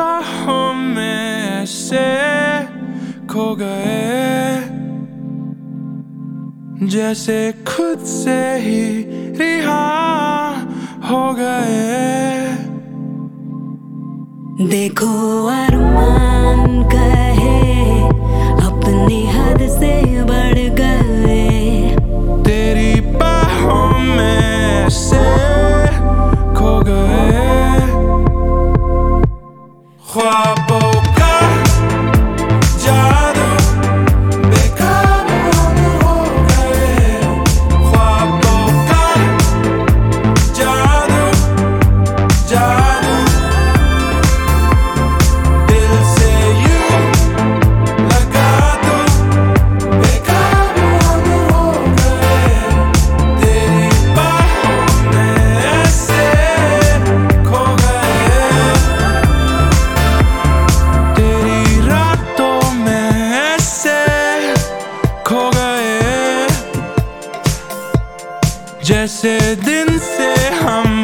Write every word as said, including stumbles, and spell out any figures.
बाहों में ऐसे खो गए जैसे खुद से ही रिहा हो गए। देखो अरमान कहे अपनी हद से बढ़ गए, तेरी बाहों में ऐसे खो गए। ख्वाबों का जादू बेकाबू हो गए, ख्वाबों का जादू जादू दिल से यूं लगा दो बेकाबू हो गए, तेरी बाहों में ऐसे खो गए, तेरी रातों में ऐसे खो गए जैसे दिन से हम